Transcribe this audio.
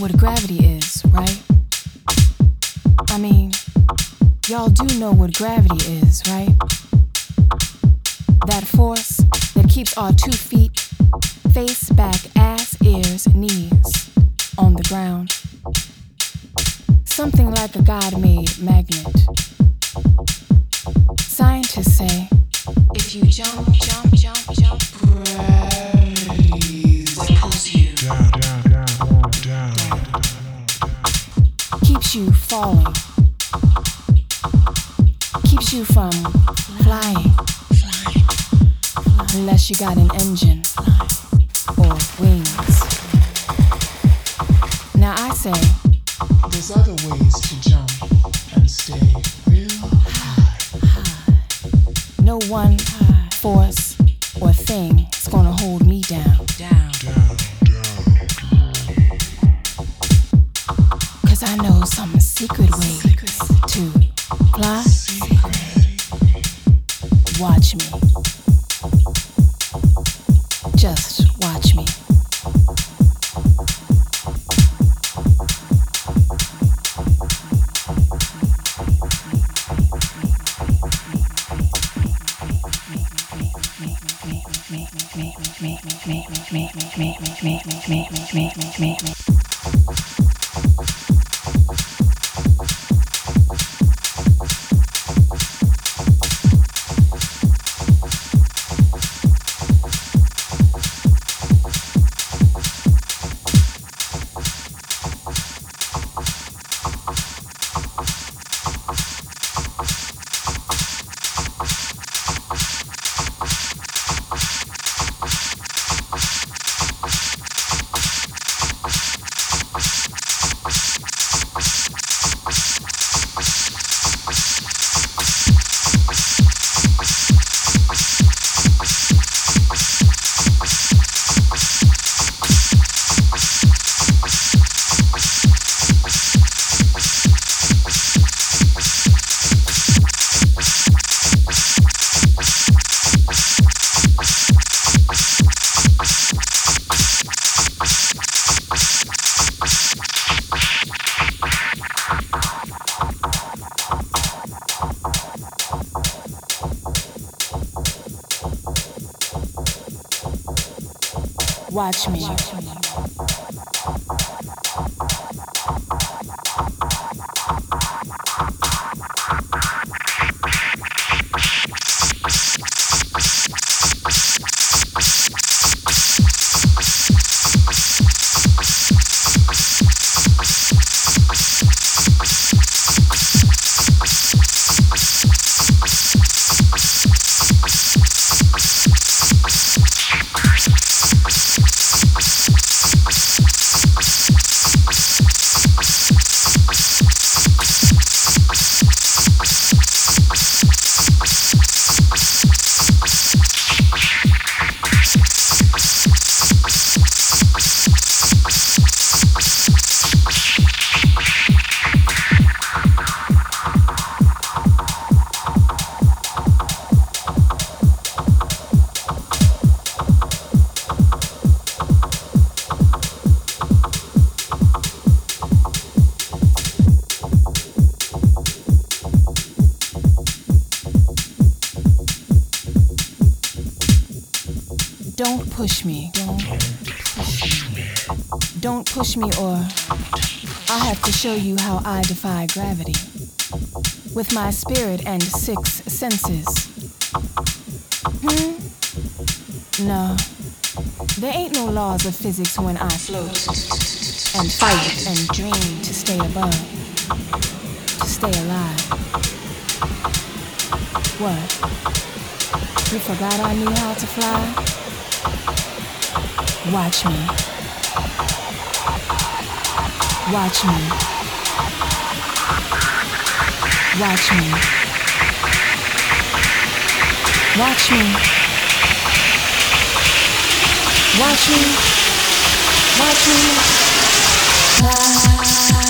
what gravity is, right? I mean, y'all do know what gravity is, right? That force that keeps our 2 feet, face, back, ass, ears, knees, on the ground. Something like a God-made magnet. Scientists say, if you jump, gravity pulls you down. Keeps you falling. Keeps you from flying. Unless you got an engine or wings. Now I say, there's other ways to jump and stay real high. No one force or thing is gonna hold me down. Cause I know some secret ways to fly. Watch me. Just watch me. Watch me. Don't push me. Don't push me or I'll have to show you how I defy gravity. With my spirit and 6 senses. No. There ain't no laws of physics when I float and fight and dream to stay above, to stay alive. What? You forgot I knew how to fly? Watch me. Watch me. Watch me. Watch me. Watch me. Watch me. Fly.